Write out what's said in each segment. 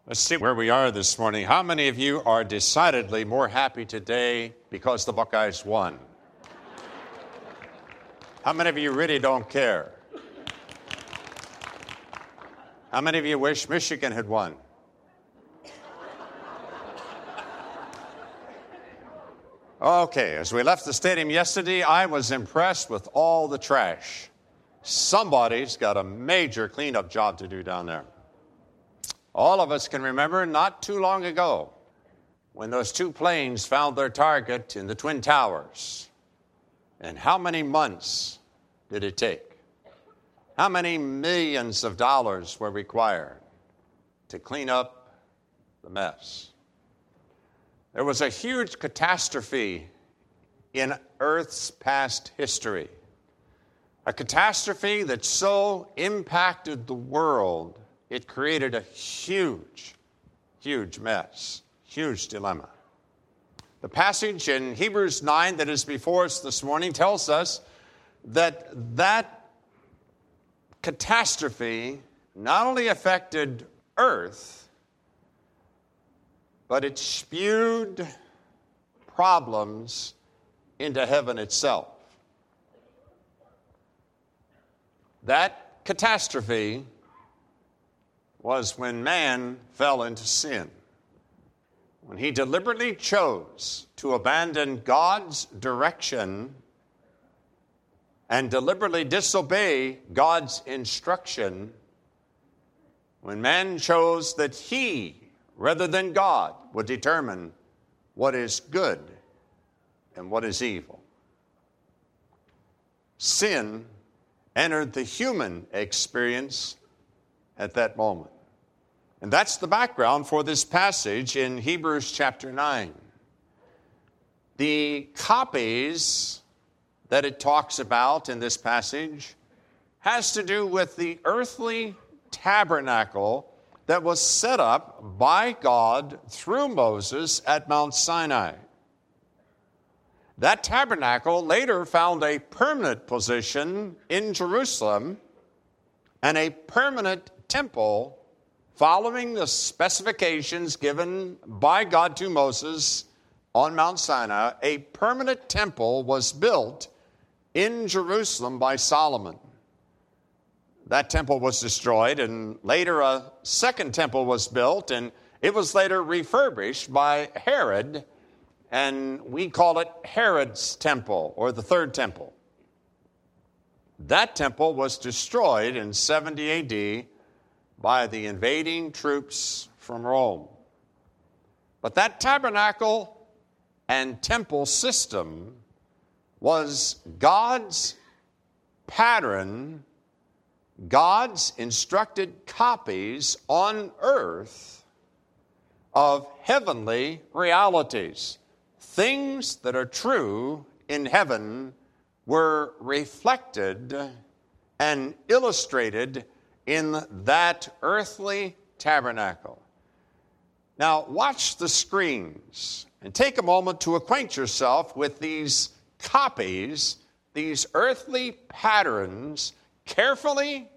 Let's see where we are this morning. How many of you are decidedly more happy today because the Buckeyes won? How many of you really don't care? How many of you wish Michigan had won? Okay, as we left the stadium yesterday, I was impressed with all the trash. Somebody's got a major cleanup job to do down there. All of us can remember not too long ago when those two planes found their target in the Twin Towers. And how many months did it take? How many millions of dollars were required to clean up the mess? There was a huge catastrophe in Earth's past history. A catastrophe that so impacted the world, it created a huge, huge mess, huge dilemma. The passage in Hebrews 9 that is before us this morning tells us that catastrophe not only affected Earth, but it spewed problems into heaven itself. That catastrophe was when man fell into sin, when he deliberately chose to abandon God's direction and deliberately disobey God's instruction, when man chose that he, rather than God, would determine what is good and what is evil. Sin entered the human experience at that moment. And that's the background for this passage in Hebrews chapter 9. The copies that it talks about in this passage has to do with the earthly tabernacle that was set up by God through Moses at Mount Sinai. That tabernacle later found a permanent position in Jerusalem and a permanent temple following the specifications given by God to Moses on Mount Sinai. A permanent temple was built in Jerusalem by Solomon. That temple was destroyed, and later a second temple was built, and it was later refurbished by Herod, and we call it Herod's temple, or the third temple. That temple was destroyed in 70 AD by the invading troops from Rome. But that tabernacle and temple system was God's pattern, God's instructed copies on earth of heavenly realities. Things that are true in heaven were reflected and illustrated in that earthly tabernacle. Now, watch the screens and take a moment to acquaint yourself with these copies, these earthly patterns, carefully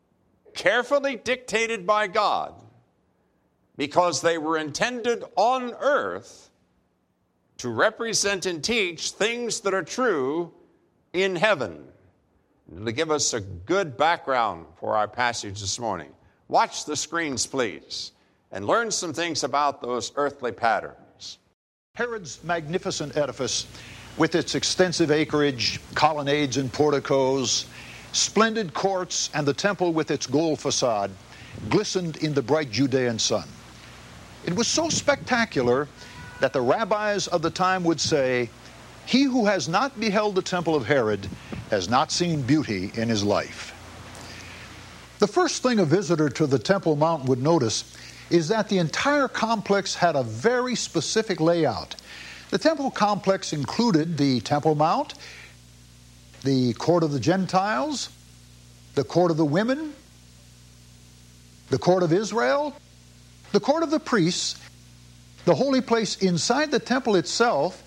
dictated by God, because they were intended on earth to represent and teach things that are true in heaven. To give us a good background for our passage this morning, watch the screens, please, and learn some things about those earthly patterns. Herod's magnificent edifice, with its extensive acreage, colonnades and porticos, splendid courts, and the temple with its gold facade, glistened in the bright Judean sun. It was so spectacular that the rabbis of the time would say, "He who has not beheld the temple of Herod has not seen beauty in his life." The first thing a visitor to the Temple Mount would notice is that the entire complex had a very specific layout. The temple complex included the Temple Mount, the court of the Gentiles, the court of the women, the court of Israel, the court of the priests, the holy place inside the temple itself,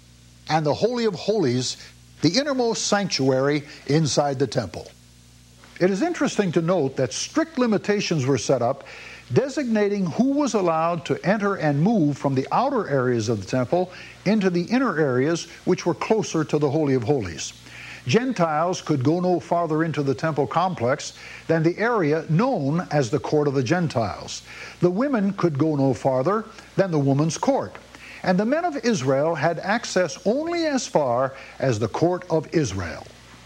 and the Holy of Holies, the innermost sanctuary inside the temple. It is interesting to note that strict limitations were set up designating who was allowed to enter and move from the outer areas of the temple into the inner areas which were closer to the Holy of Holies. Gentiles could go no farther into the temple complex than the area known as the court of the Gentiles. The women could go no farther than the women's court. And the men of Israel had access only as far as the court of Israel.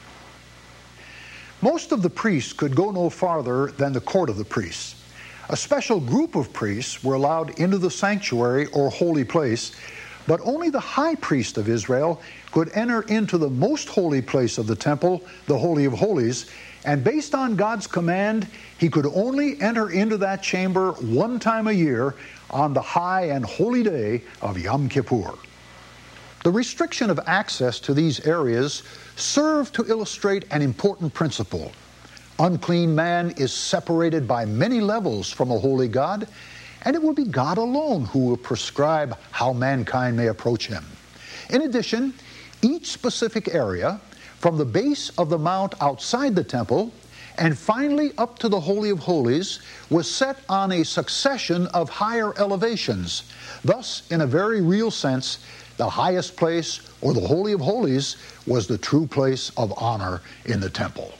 Most of the priests could go no farther than the court of the priests. A special group of priests were allowed into the sanctuary or holy place, but only the high priest of Israel could enter into the most holy place of the temple, the Holy of Holies, and based on God's command, he could only enter into that chamber one time a year on the high and holy day of Yom Kippur. The restriction of access to these areas served to illustrate an important principle. Unclean man is separated by many levels from a holy God, and it will be God alone who will prescribe how mankind may approach him. In addition, each specific area, from the base of the mount outside the temple, and finally up to the Holy of Holies, was set on a succession of higher elevations. Thus, in a very real sense, the highest place, or the Holy of Holies, was the true place of honor in the temple.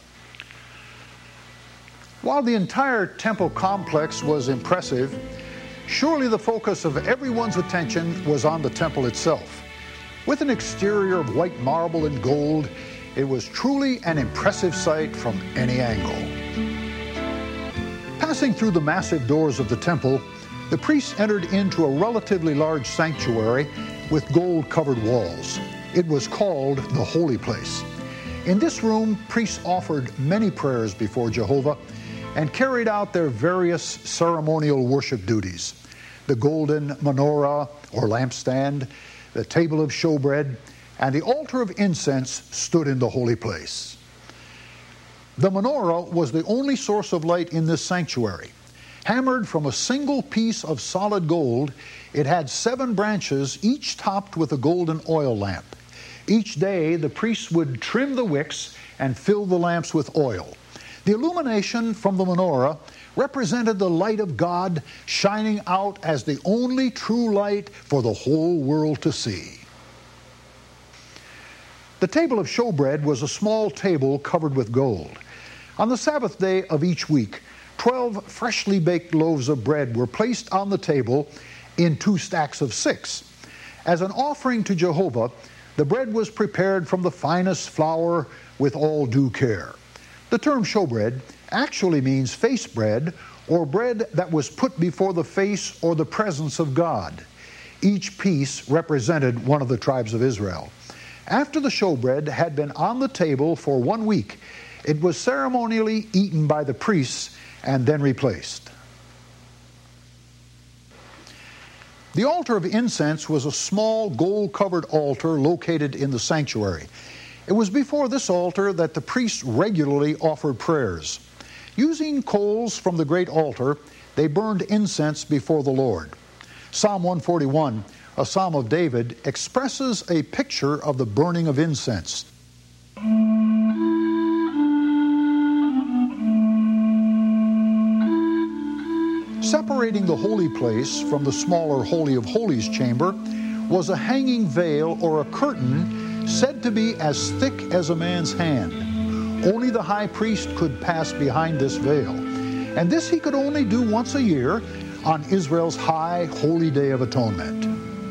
While the entire temple complex was impressive, surely the focus of everyone's attention was on the temple itself. With an exterior of white marble and gold, it was truly an impressive sight from any angle. Passing through the massive doors of the temple, the priests entered into a relatively large sanctuary with gold-covered walls. It was called the Holy Place. In this room, priests offered many prayers before Jehovah and carried out their various ceremonial worship duties. The golden menorah or lampstand, the table of showbread, and the altar of incense stood in the holy place. The menorah was the only source of light in this sanctuary. Hammered from a single piece of solid gold, it had 7 branches, each topped with a golden oil lamp. Each day, the priests would trim the wicks and fill the lamps with oil. The illumination from the menorah represented the light of God shining out as the only true light for the whole world to see. The table of showbread was a small table covered with gold. On the Sabbath day of each week, 12 freshly baked loaves of bread were placed on the table in 2 stacks of 6. As an offering to Jehovah, the bread was prepared from the finest flour with all due care. The term showbread actually means face bread, or bread that was put before the face or the presence of God. Each piece represented one of the tribes of Israel. After the showbread had been on the table for 1 week, it was ceremonially eaten by the priests and then replaced. The altar of incense was a small gold-covered altar located in the sanctuary. It was before this altar that the priests regularly offered prayers. Using coals from the great altar, they burned incense before the Lord. Psalm 141, a psalm of David, expresses a picture of the burning of incense. Separating the holy place from the smaller Holy of Holies chamber was a hanging veil or a curtain said to be as thick as a man's hand. Only the high priest could pass behind this veil, and this he could only do once a year on Israel's high holy day of atonement.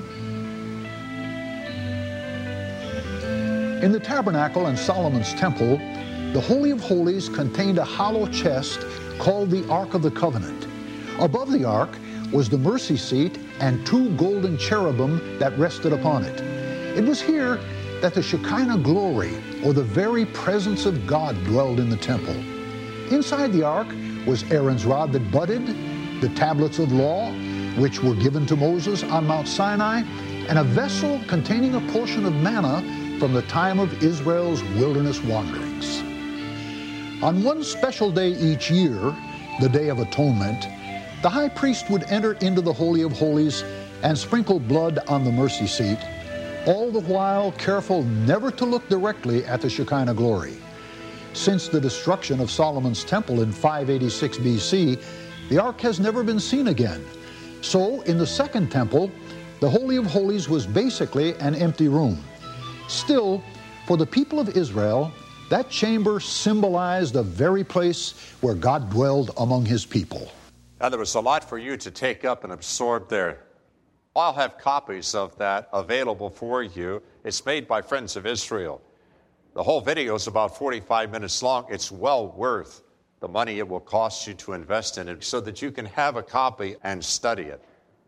In the tabernacle and Solomon's temple, the Holy of Holies contained a hollow chest called the Ark of the Covenant. Above the ark was the mercy seat and 2 golden cherubim that rested upon it. It was here that the Shekinah glory, or the very presence of God, dwelled in the temple. Inside the ark was Aaron's rod that budded, the tablets of law, which were given to Moses on Mount Sinai, and a vessel containing a portion of manna from the time of Israel's wilderness wanderings. On one special day each year, the Day of Atonement, the high priest would enter into the Holy of Holies and sprinkle blood on the mercy seat, all the while careful never to look directly at the Shekinah glory. Since the destruction of Solomon's temple in 586 BC, the ark has never been seen again. So, in the second temple, the Holy of Holies was basically an empty room. Still, for the people of Israel, that chamber symbolized the very place where God dwelled among his people. Now, there was a lot for you to take up and absorb there. I'll have copies of that available for you. It's made by Friends of Israel. The whole video is about 45 minutes long. It's well worth the money it will cost you to invest in it so that you can have a copy and study it.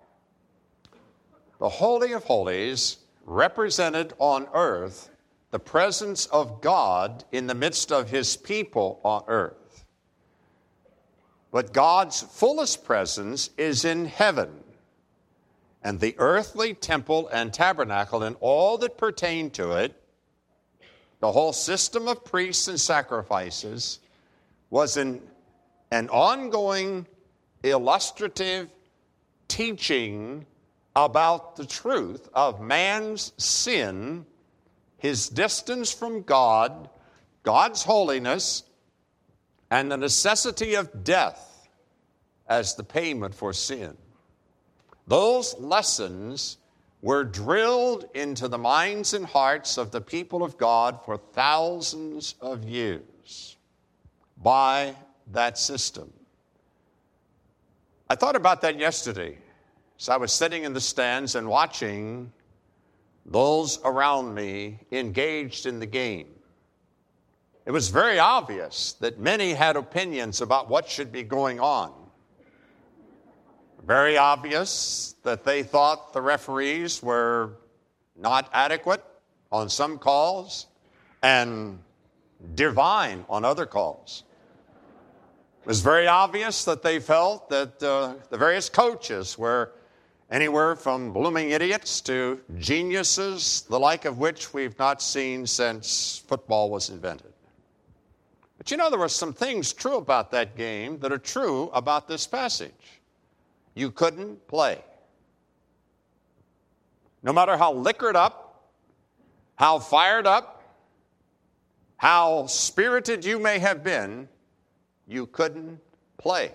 The Holy of Holies represented on earth the presence of God in the midst of his people on earth. But God's fullest presence is in heaven, and the earthly temple and tabernacle and all that pertain to it, the whole system of priests and sacrifices, was an ongoing illustrative teaching about the truth of man's sin, his distance from God, God's holiness, and the necessity of death as the payment for sin. Those lessons were drilled into the minds and hearts of the people of God for thousands of years by that system. I thought about that yesterday as I was sitting in the stands and watching those around me engaged in the game. It was very obvious that many had opinions about what should be going on. Very obvious that they thought the referees were not adequate on some calls and divine on other calls. It was very obvious that they felt that the various coaches were anywhere from blooming idiots to geniuses, the like of which we've not seen since football was invented. But you know, there were some things true about that game that are true about this passage. You couldn't play. No matter how liquored up, how fired up, how spirited you may have been, you couldn't play.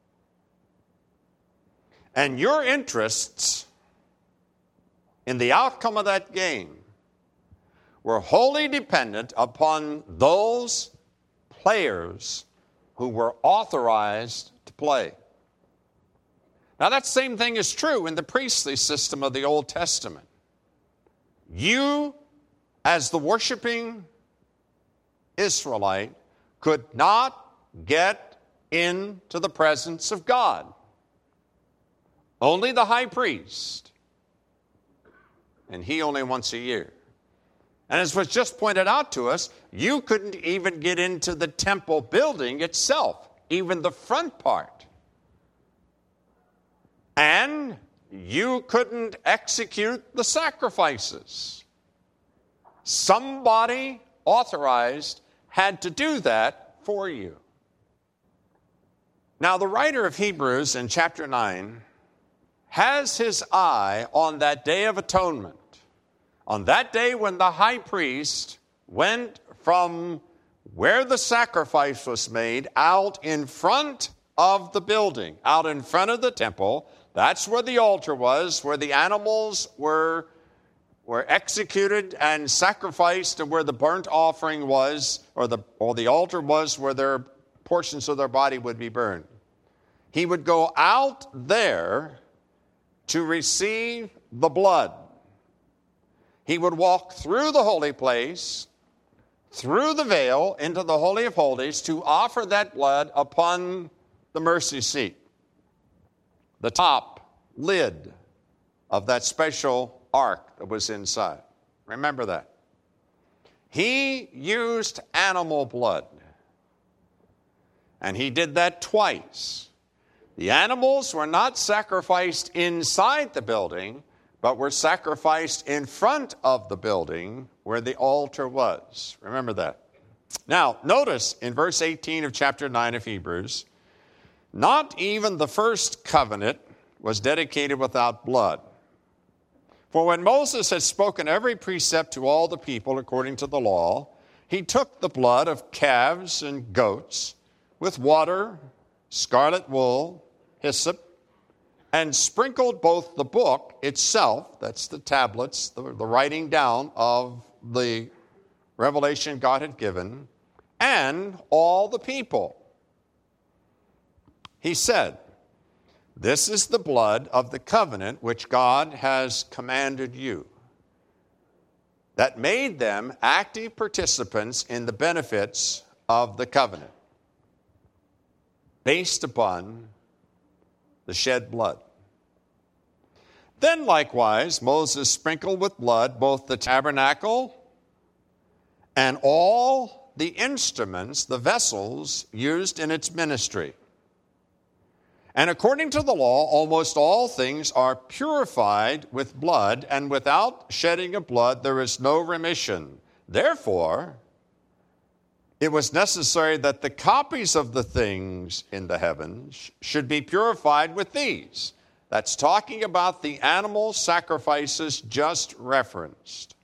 And your interests in the outcome of that game were wholly dependent upon those players who were authorized to play. Now, that same thing is true in the priestly system of the Old Testament. You, as the worshiping Israelite, could not get into the presence of God. Only the high priest, and he only once a year. And as was just pointed out to us, you couldn't even get into the temple building itself, even the front part. And you couldn't execute the sacrifices. Somebody authorized had to do that for you. Now, the writer of Hebrews in chapter 9 has his eye on that day of atonement, on that day when the high priest went from where the sacrifice was made out in front of the building, out in front of the temple. That's where the altar was, where the animals were executed and sacrificed, and where the burnt offering was, or the altar was, where their portions of their body would be burned. He would go out there to receive the blood. He would walk through the holy place, through the veil, into the Holy of Holies to offer that blood upon the mercy seat, the top lid of that special ark that was inside. Remember that. He used animal blood, and he did that twice. The animals were not sacrificed inside the building, but were sacrificed in front of the building where the altar was. Remember that. Now, notice in verse 18 of chapter 9 of Hebrews, not even the first covenant was dedicated without blood. For when Moses had spoken every precept to all the people according to the law, he took the blood of calves and goats with water, scarlet wool, hyssop, and sprinkled both the book itself, that's the tablets, the writing down of the revelation God had given, and all the people. He said, "This is the blood of the covenant which God has commanded you," that made them active participants in the benefits of the covenant, based upon the shed blood. Then likewise Moses sprinkled with blood both the tabernacle and all the instruments, the vessels used in its ministry. And according to the law, almost all things are purified with blood, and without shedding of blood there is no remission. Therefore, it was necessary that the copies of the things in the heavens should be purified with these. That's talking about the animal sacrifices just referenced.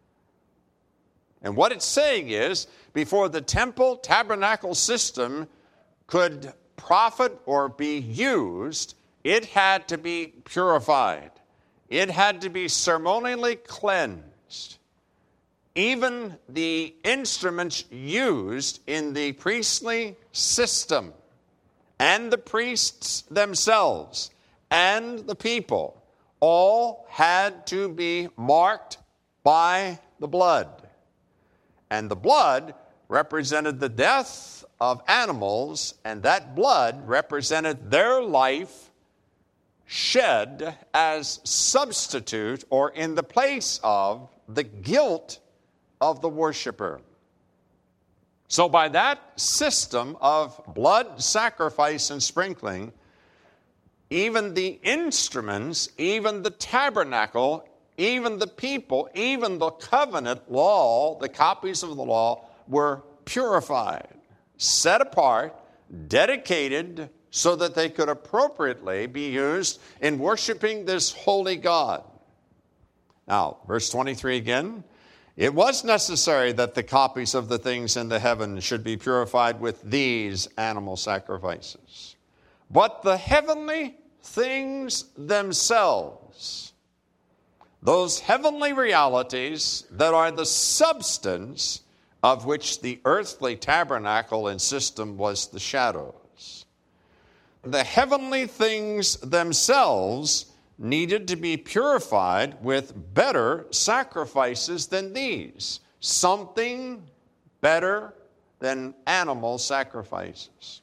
And what it's saying is, before the temple tabernacle system could profit or be used, it had to be purified. It had to be ceremonially cleansed. Even the instruments used in the priestly system and the priests themselves and the people all had to be marked by the blood. And the blood represented the death of animals, and that blood represented their life shed as substitute or in the place of the guilt of the worshiper. So by that system of blood sacrifice and sprinkling, even the instruments, even the tabernacle, even the people, even the covenant law, the copies of the law, were purified, set apart, dedicated, so that they could appropriately be used in worshiping this holy God. Now, verse 23 again. It was necessary that the copies of the things in the heavens should be purified with these animal sacrifices. But the heavenly things themselves, those heavenly realities that are the substance of which the earthly tabernacle and system was the shadows, the heavenly things themselves needed to be purified with better sacrifices than these, something better than animal sacrifices.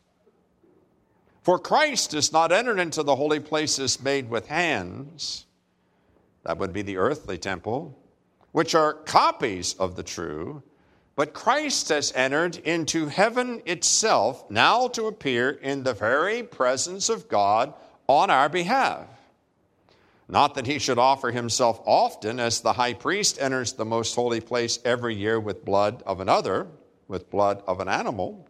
For Christ is not entered into the holy places made with hands, that would be the earthly temple, which are copies of the true, but Christ has entered into heaven itself, now to appear in the very presence of God on our behalf. Not that he should offer himself often, as the high priest enters the most holy place every year with blood of another, with blood of an animal.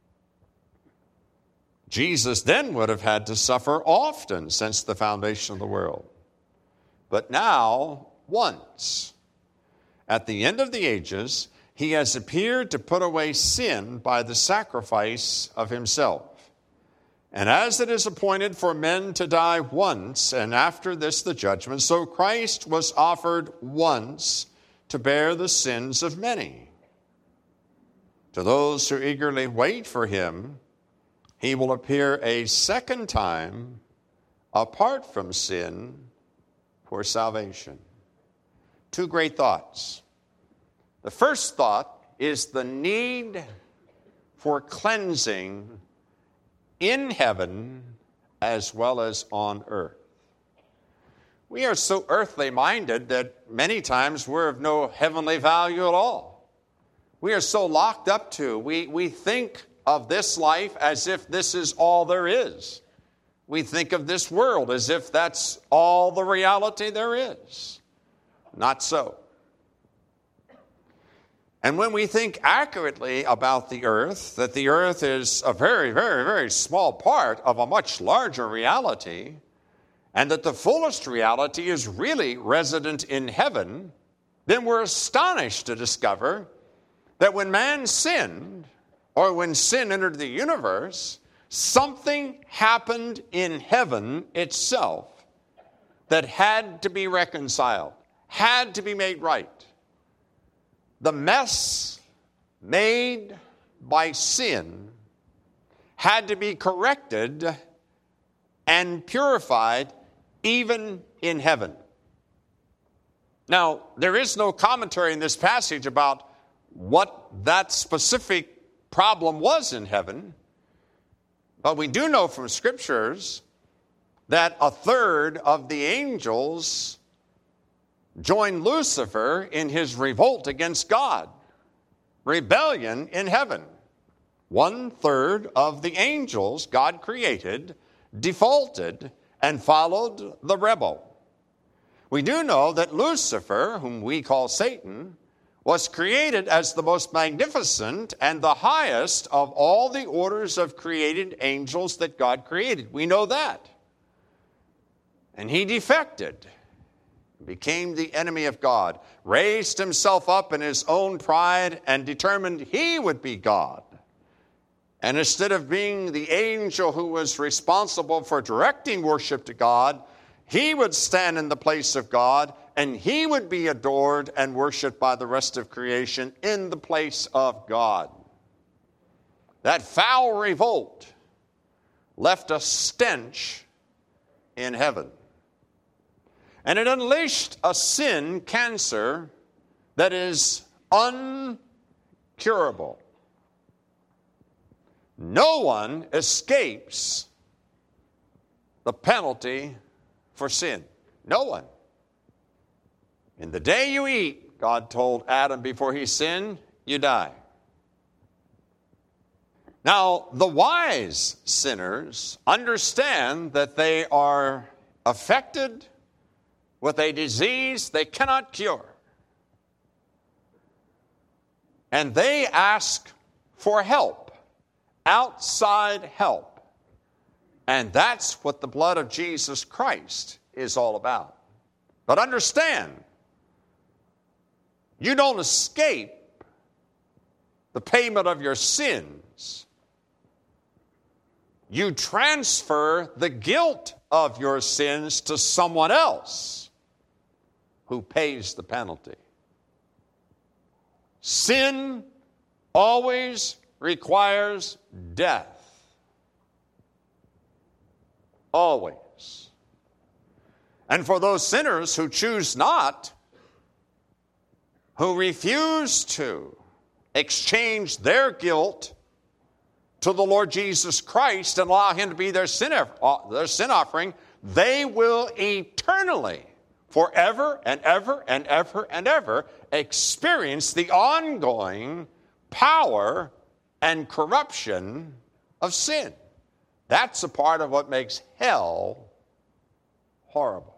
Jesus then would have had to suffer often since the foundation of the world. But now, once, at the end of the ages, he has appeared to put away sin by the sacrifice of himself. And as it is appointed for men to die once, and after this the judgment, so Christ was offered once to bear the sins of many. To those who eagerly wait for him, he will appear a second time apart from sin for salvation. Two great thoughts. The first thought is the need for cleansing in heaven as well as on earth. We are so earthly minded that many times we're of no heavenly value at all. We are so locked up to, we think of this life as if this is all there is. We think of this world as if that's all the reality there is. Not so. And when we think accurately about the earth, that the earth is a very, very, very small part of a much larger reality, and that the fullest reality is really resident in heaven, then we're astonished to discover that when man sinned, or when sin entered the universe, something happened in heaven itself that had to be reconciled, had to be made right. The mess made by sin had to be corrected and purified even in heaven. Now, there is no commentary in this passage about what that specific problem was in heaven, but we do know from scriptures that a third of the angels joined Lucifer in his revolt against God. Rebellion in heaven. 1/3 of the angels God created defaulted and followed the rebel. We do know that Lucifer, whom we call Satan, was created as the most magnificent and the highest of all the orders of created angels that God created. We know that. And he defected, became the enemy of God, raised himself up in his own pride and determined he would be God. And instead of being the angel who was responsible for directing worship to God, he would stand in the place of God and he would be adored and worshiped by the rest of creation in the place of God. That foul revolt left a stench in heaven. And it unleashed a sin cancer that is uncurable. No one escapes the penalty for sin. No one. In the day you eat, God told Adam before he sinned, you die. Now, the wise sinners understand that they are affected with a disease they cannot cure. And they ask for help, outside help. And that's what the blood of Jesus Christ is all about. But understand, you don't escape the payment of your sins. You transfer the guilt of your sins to someone else who pays the penalty. Sin always requires death. Always. And for those sinners who choose not, who refuse to exchange their guilt to the Lord Jesus Christ and allow him to be their sin offering, they will eternally, forever and ever and ever and ever, experience the ongoing power and corruption of sin. That's a part of what makes hell horrible.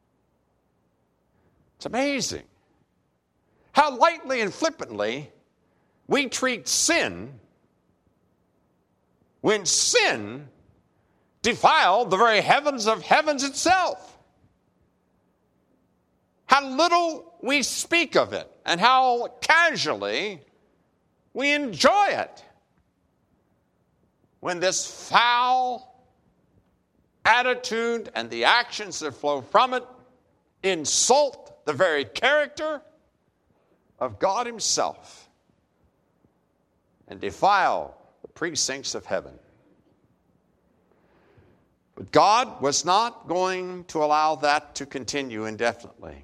It's amazing how lightly and flippantly we treat sin when sin defiled the very heavens of heavens itself. How little we speak of it and how casually we enjoy it. When this foul attitude and the actions that flow from it insult the very character of God himself and defile the precincts of heaven. But God was not going to allow that to continue indefinitely.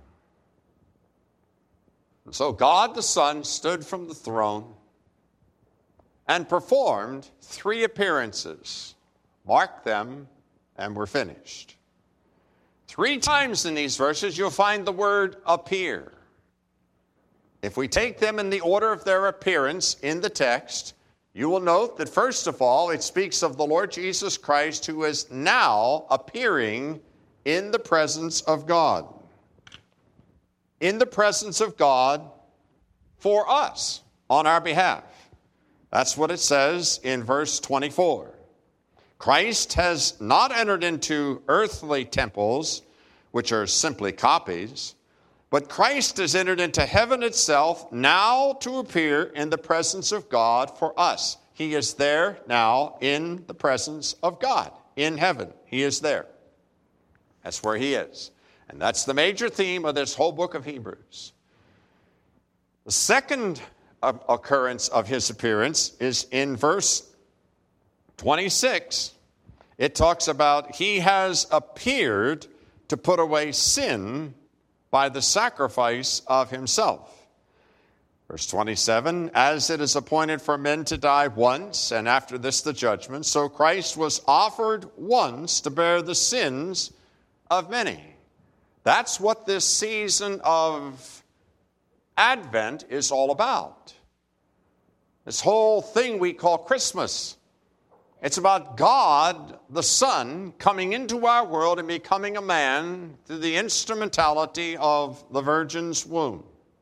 And so God the Son stood from the throne and performed 3 appearances. Mark them, and we're finished. 3 times in these verses you'll find the word appear. If we take them in the order of their appearance in the text, you will note that first of all it speaks of the Lord Jesus Christ, who is now appearing in the presence of God. In the presence of God for us, on our behalf. That's what it says in verse 24. Christ has not entered into earthly temples, which are simply copies, But Christ has entered into heaven itself now to appear in the presence of God for us. He is there now in the presence of God, in heaven. He is there. That's where he is. And that's the major theme of this whole book of Hebrews. The second occurrence of his appearance is in verse 26. It talks about he has appeared to put away sin by the sacrifice of himself. Verse 27, as it is appointed for men to die once, and after this the judgment, so Christ was offered once to bear the sins of many. That's what this season of Advent is all about. This whole thing we call Christmas. It's about God, the Son, coming into our world and becoming a man through the instrumentality of the Virgin's womb.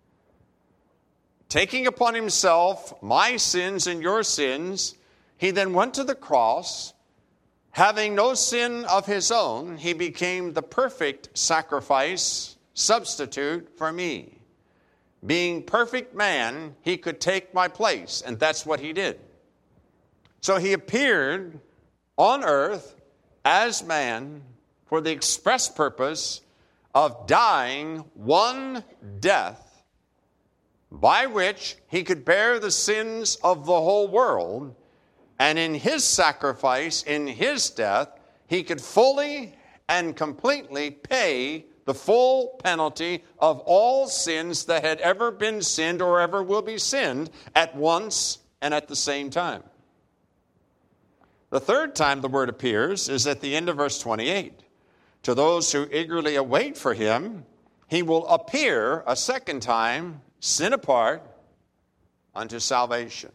Taking upon himself my sins and your sins, he then went to the cross. Having no sin of his own, he became the perfect sacrifice, substitute for me. Being perfect man, he could take my place, and that's what he did. So he appeared on earth as man for the express purpose of dying one death by which he could bear the sins of the whole world, and in his sacrifice, in his death, he could fully and completely pay the full penalty of all sins that had ever been sinned or ever will be sinned at once and at the same time. The third time the word appears is at the end of verse 28. To those who eagerly await for him, he will appear a second time, sin apart, unto salvation.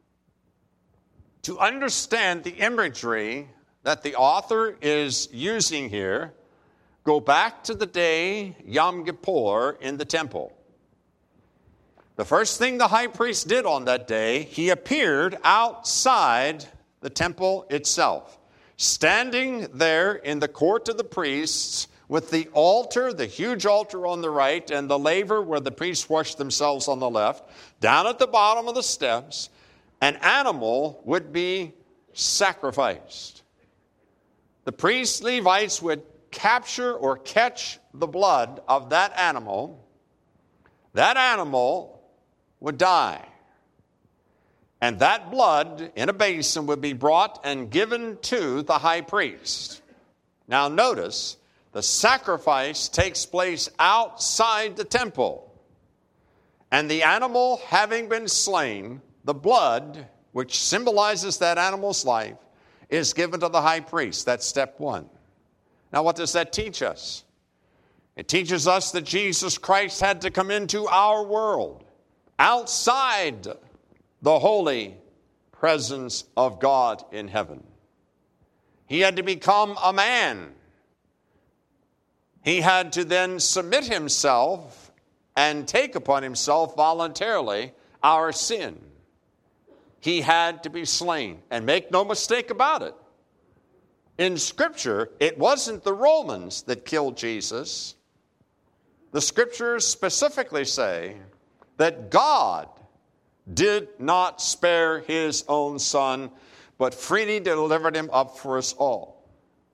To understand the imagery that the author is using here, go back to the day Yom Kippur in the temple. The first thing the high priest did on that day, he appeared outside the temple itself, standing there in the court of the priests with the altar, the huge altar on the right, and the laver where the priests washed themselves on the left. Down at the bottom of the steps, an animal would be sacrificed. The priests, Levites, would capture or catch the blood of that animal. That animal would die. And that blood in a basin would be brought and given to the high priest. Now notice, the sacrifice takes place outside the temple. And the animal having been slain, the blood, which symbolizes that animal's life, is given to the high priest. That's step one. Now what does that teach us? It teaches us that Jesus Christ had to come into our world, outside the holy presence of God in heaven. He had to become a man. He had to then submit himself and take upon himself voluntarily our sin. He had to be slain. And make no mistake about it. In Scripture, it wasn't the Romans that killed Jesus. The Scriptures specifically say that God did not spare his own Son, but freely delivered him up for us all.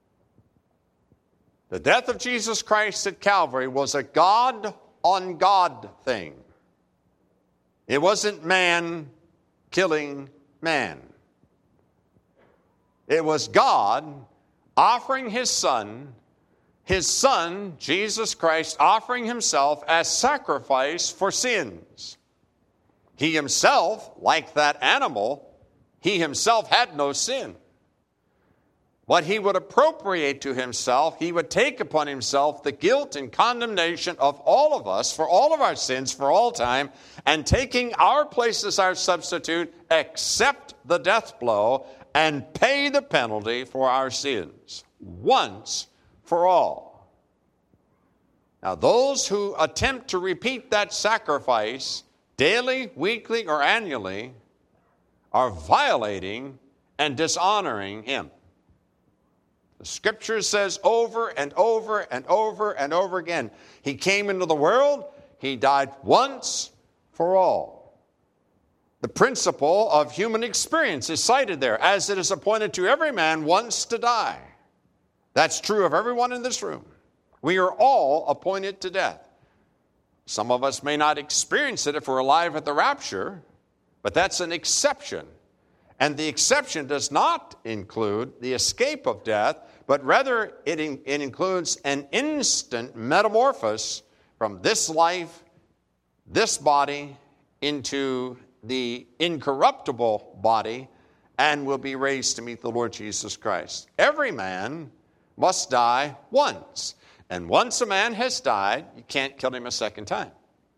The death of Jesus Christ at Calvary was a God-on-God thing. It wasn't man killing man. It was God offering his Son, Jesus Christ, offering himself as sacrifice for sins. He himself, like that animal, he himself had no sin. But he would appropriate to himself, he would take upon himself the guilt and condemnation of all of us for all of our sins for all time, and taking our place as our substitute, accept the death blow and pay the penalty for our sins once for all. Now, those who attempt to repeat that sacrifice daily, weekly, or annually are violating and dishonoring him. The Scripture says over and over and over and over again, he came into the world, he died once for all. The principle of human experience is cited there, as it is appointed to every man once to die. That's true of everyone in this room. We are all appointed to death. Some of us may not experience it if we're alive at the rapture, but that's an exception. And the exception does not include the escape of death, but rather it includes an instant metamorphosis from this life, this body, into the incorruptible body, and will be raised to meet the Lord Jesus Christ. Every man must die once. And once a man has died, you can't kill him a second time.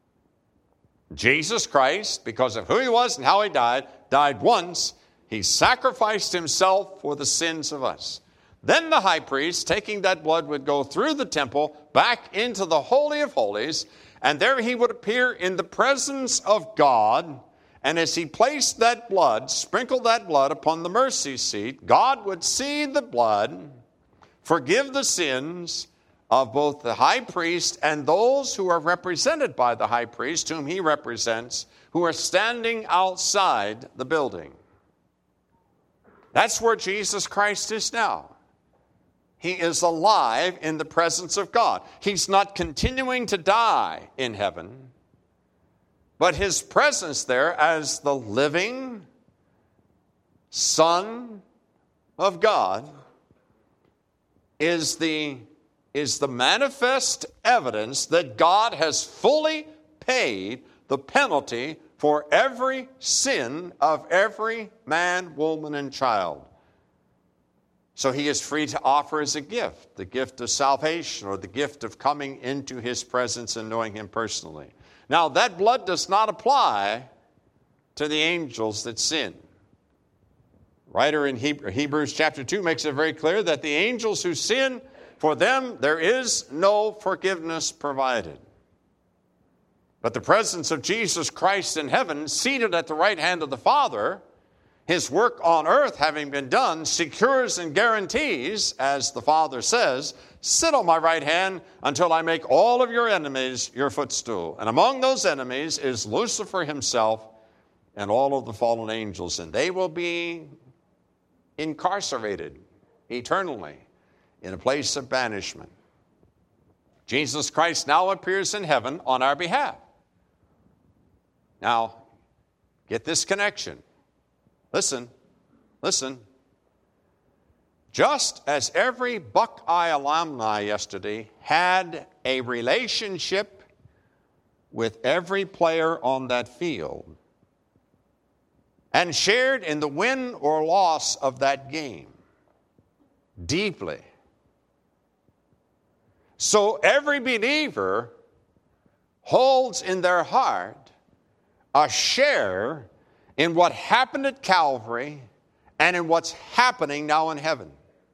Jesus Christ, because of who he was and how he died once. He sacrificed himself for the sins of us. Then the high priest, taking that blood, would go through the temple back into the Holy of Holies, and there he would appear in the presence of God. And as he placed that blood, sprinkled that blood upon the mercy seat, God would see the blood, forgive the sins of both the high priest and those who are represented by the high priest, whom he represents, who are standing outside the building. That's where Jesus Christ is now. He is alive in the presence of God. He's not continuing to die in heaven, but his presence there as the living Son of God is the manifest evidence that God has fully paid the penalty for every sin of every man, woman, and child. So he is free to offer as a gift, the gift of salvation or the gift of coming into his presence and knowing him personally. Now, that blood does not apply to the angels that sin. Writer in Hebrews chapter 2 makes it very clear that the angels who sin, for them there is no forgiveness provided. But the presence of Jesus Christ in heaven, seated at the right hand of the Father, his work on earth having been done, secures and guarantees, as the Father says, sit on my right hand until I make all of your enemies your footstool. And among those enemies is Lucifer himself and all of the fallen angels. And they will be incarcerated eternally in a place of banishment. Jesus Christ now appears in heaven on our behalf. Now, get this connection. Listen. Just as every Buckeye alumni yesterday had a relationship with every player on that field and shared in the win or loss of that game deeply, so every believer holds in their heart a share in what happened at Calvary and in what's happening now in heaven.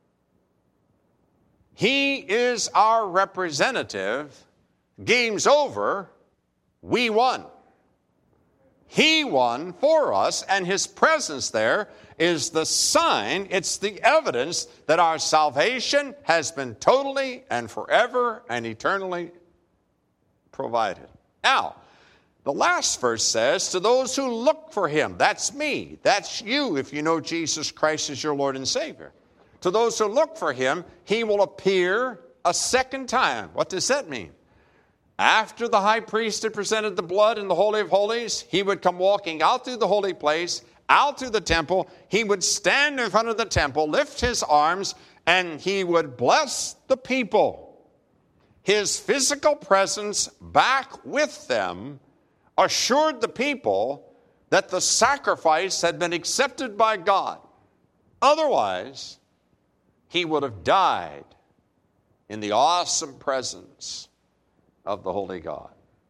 He is our representative. Game's over. We won. He won for us, and his presence there is the sign, it's the evidence that our salvation has been totally and forever and eternally provided. Now, the last verse says, to those who look for him, that's me, that's you if you know Jesus Christ as your Lord and Savior. To those who look for him, he will appear a second time. What does that mean? After the high priest had presented the blood in the Holy of Holies, he would come walking out through the holy place, out through the temple. He would stand in front of the temple, lift his arms, and he would bless the people. His physical presence back with them assured the people that the sacrifice had been accepted by God. Otherwise, he would have died in the awesome presence of the Holy God.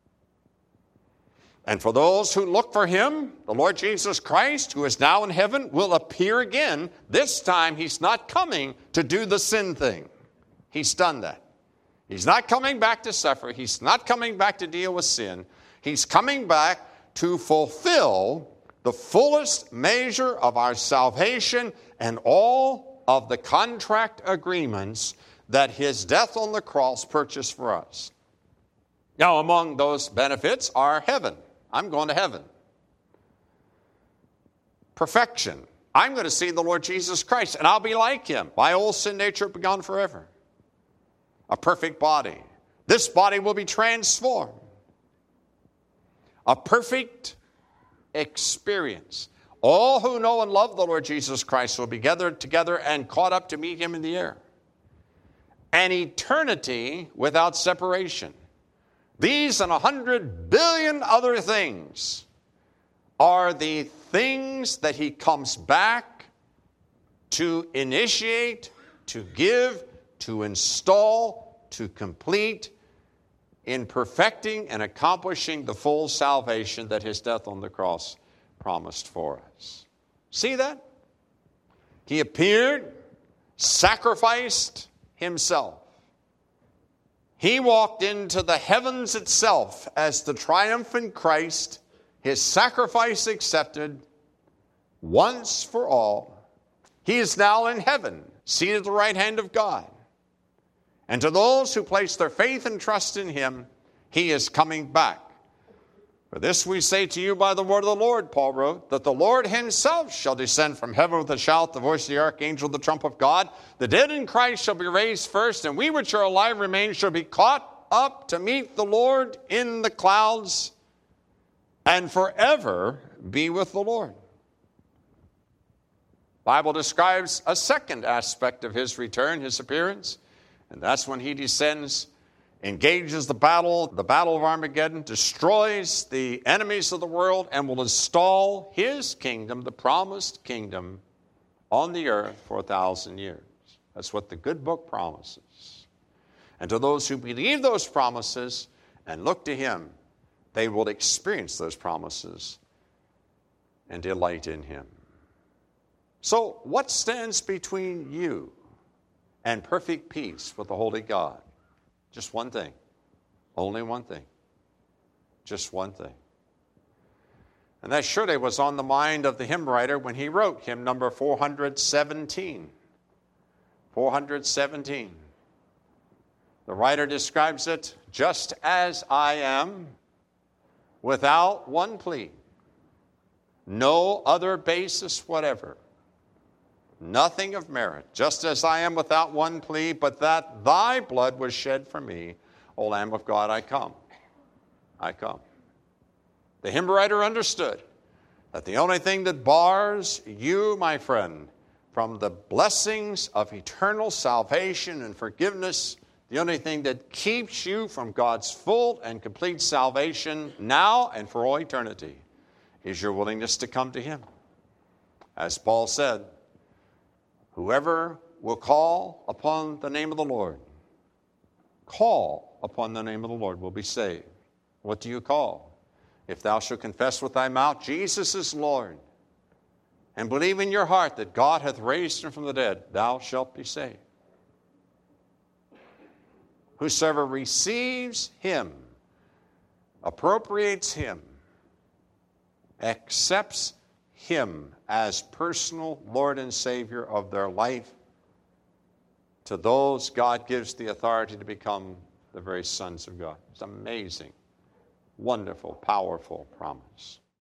And for those who look for him, the Lord Jesus Christ, who is now in heaven, will appear again. This time, he's not coming to do the sin thing. He's done that. He's not coming back to suffer. He's not coming back to deal with sin. He's coming back to fulfill the fullest measure of our salvation and all of the contract agreements that his death on the cross purchased for us. Now, among those benefits are heaven. I'm going to heaven. Perfection. I'm going to see the Lord Jesus Christ, and I'll be like him. My old sin nature will be gone forever. A perfect body. This body will be transformed. A perfect experience. All who know and love the Lord Jesus Christ will be gathered together and caught up to meet him in the air. An eternity without separation. These and 100 billion other things are the things that he comes back to initiate, to give, to install, to complete in perfecting and accomplishing the full salvation that his death on the cross promised for us. See that? He appeared, sacrificed himself. He walked into the heavens itself as the triumphant Christ, his sacrifice accepted once for all. He is now in heaven, seated at the right hand of God. And to those who place their faith and trust in him, he is coming back. For this we say to you by the word of the Lord, Paul wrote, that the Lord himself shall descend from heaven with a shout, the voice of the archangel, the trump of God. The dead in Christ shall be raised first, and we which are alive remain shall be caught up to meet the Lord in the clouds, and forever be with the Lord. The Bible describes a second aspect of his return, his appearance, and that's when he descends, engages the battle of Armageddon, destroys the enemies of the world, and will install his kingdom, the promised kingdom, on the earth for 1,000 years. That's what the good book promises. And to those who believe those promises and look to him, they will experience those promises and delight in him. So, what stands between you and perfect peace with the Holy God? Just one thing. Only one thing. Just one thing. And that surely was on the mind of the hymn writer when he wrote hymn number 417. 417. The writer describes it, just as I am, without one plea, no other basis whatever, nothing of merit, just as I am without one plea, but that thy blood was shed for me, O Lamb of God, I come. I come. The hymn writer understood that the only thing that bars you, my friend, from the blessings of eternal salvation and forgiveness, the only thing that keeps you from God's full and complete salvation now and for all eternity is your willingness to come to him. As Paul said, whoever will call upon the name of the Lord, call upon the name of the Lord, will be saved. What do you call? If thou shalt confess with thy mouth, Jesus is Lord, and believe in your heart that God hath raised him from the dead, thou shalt be saved. Whosoever receives him, appropriates him, accepts him as personal Lord and Savior of their life, to those God gives the authority to become the very sons of God. It's amazing, wonderful, powerful promise.